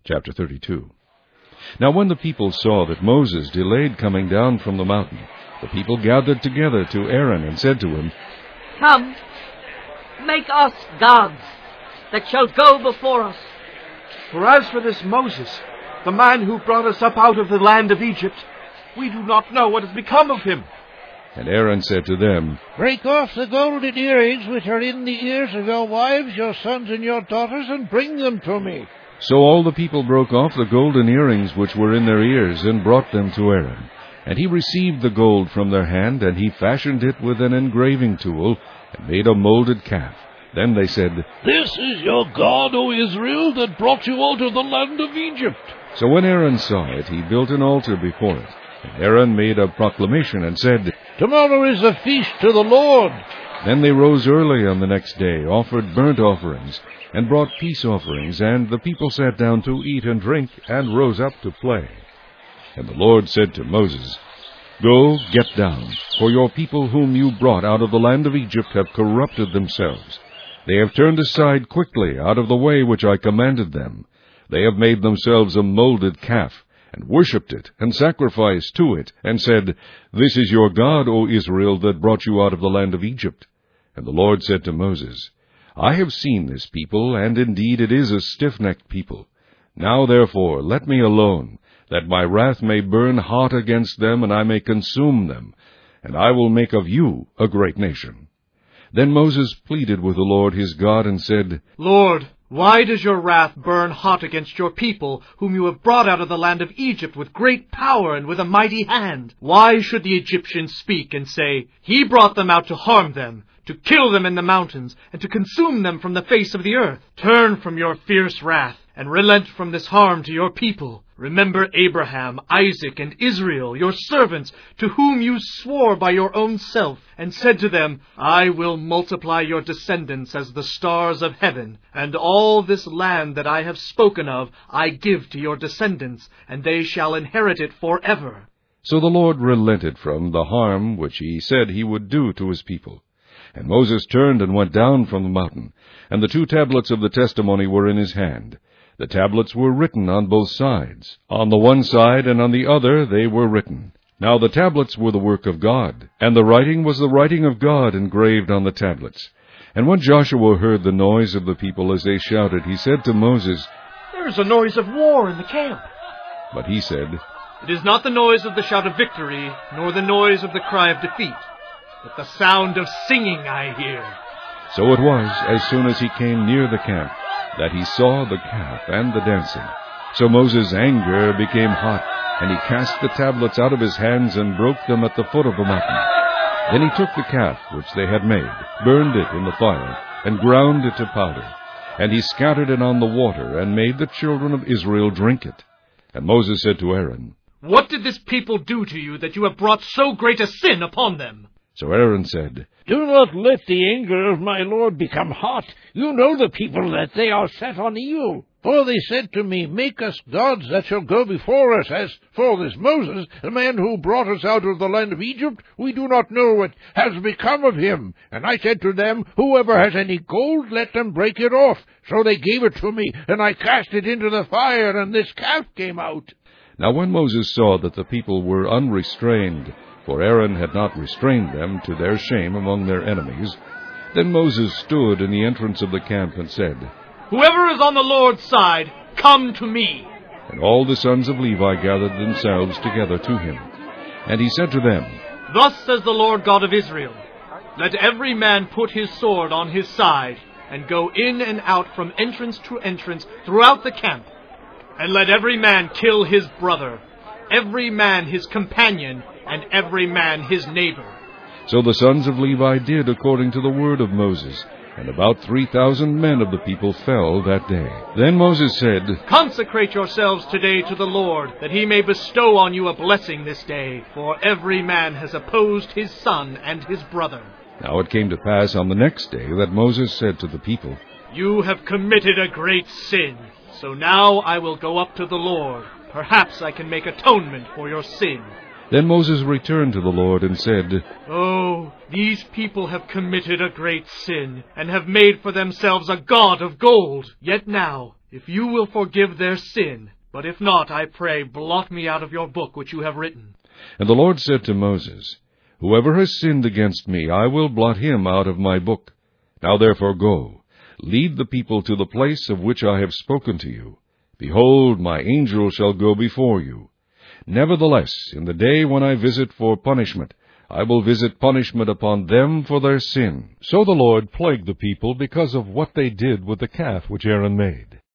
Chapter 32. Now when the people saw that Moses delayed coming down from the mountain, the people gathered together to Aaron and said to him, Come, make us gods that shall go before us. For as for this Moses, the man who brought us up out of the land of Egypt, we do not know what has become of him. And Aaron said to them, Break off the golden earrings which are in the ears of your wives, your sons, and your daughters, and bring them to me. So all the people broke off the golden earrings which were in their ears, and brought them to Aaron. And he received the gold from their hand, and he fashioned it with an engraving tool, and made a molded calf. Then they said, This is your God, O Israel, that brought you out of the land of Egypt. So when Aaron saw it, he built an altar before it. And Aaron made a proclamation and said, Tomorrow is a feast to the Lord. Then they rose early on the next day, offered burnt offerings, and brought peace offerings, and the people sat down to eat and drink, and rose up to play. And the Lord said to Moses, Go, get down, for your people whom you brought out of the land of Egypt have corrupted themselves. They have turned aside quickly out of the way which I commanded them. They have made themselves a molded calf, and worshipped it, and sacrificed to it, and said, This is your God, O Israel, that brought you out of the land of Egypt. And the Lord said to Moses, I have seen this people, and indeed it is a stiff-necked people. Now therefore let me alone, that my wrath may burn hot against them, and I may consume them, and I will make of you a great nation. Then Moses pleaded with the Lord his God, and said, Lord, why does your wrath burn hot against your people, whom you have brought out of the land of Egypt with great power and with a mighty hand? Why should the Egyptians speak and say, He brought them out to harm them, to kill them in the mountains, and to consume them from the face of the earth? Turn from your fierce wrath, and relent from this harm to your people. Remember Abraham, Isaac, and Israel, your servants, to whom you swore by your own self, and said to them, I will multiply your descendants as the stars of heaven, and all this land that I have spoken of I give to your descendants, and they shall inherit it forever. So the Lord relented from the harm which he said he would do to his people. And Moses turned and went down from the mountain, and the 2 tablets of the testimony were in his hand. The tablets were written on both sides. On the one side and on the other they were written. Now the tablets were the work of God, and the writing was the writing of God engraved on the tablets. And when Joshua heard the noise of the people as they shouted, he said to Moses, There is a noise of war in the camp. But he said, It is not the noise of the shout of victory, nor the noise of the cry of defeat, but the sound of singing I hear. So it was, as soon as he came near the camp, that he saw the calf and the dancing. So Moses' anger became hot, and he cast the tablets out of his hands and broke them at the foot of the mountain. Then he took the calf which they had made, burned it in the fire, and ground it to powder. And he scattered it on the water, and made the children of Israel drink it. And Moses said to Aaron, What did this people do to you, that you have brought so great a sin upon them? So Aaron said, Do not let the anger of my Lord become hot. You know the people, that they are set on evil. For they said to me, Make us gods that shall go before us. As for this Moses, the man who brought us out of the land of Egypt, we do not know what has become of him. And I said to them, Whoever has any gold, let them break it off. So they gave it to me, and I cast it into the fire, and this calf came out. Now when Moses saw that the people were unrestrained, for Aaron had not restrained them to their shame among their enemies, then Moses stood in the entrance of the camp and said, Whoever is on the Lord's side, come to me. And all the sons of Levi gathered themselves together to him. And he said to them, Thus says the Lord God of Israel, Let every man put his sword on his side, and go in and out from entrance to entrance throughout the camp. And let every man kill his brother, every man his companion, and every man his neighbor. So the sons of Levi did according to the word of Moses, and about 3,000 men of the people fell that day. Then Moses said, Consecrate yourselves today to the Lord, that he may bestow on you a blessing this day, for every man has opposed his son and his brother. Now it came to pass on the next day that Moses said to the people, You have committed a great sin, so now I will go up to the Lord. Perhaps I can make atonement for your sin. Then Moses returned to the Lord and said, Oh, these people have committed a great sin, and have made for themselves a god of gold. Yet now, If you will forgive their sin, but if not, I pray, blot me out of your book which you have written. And the Lord said to Moses, Whoever has sinned against me, I will blot him out of my book. Now therefore go, lead the people to the place of which I have spoken to you. Behold, my angel shall go before you. Nevertheless, in the day when I visit for punishment, I will visit punishment upon them for their sin. So the Lord plagued the people because of what they did with the calf which Aaron made.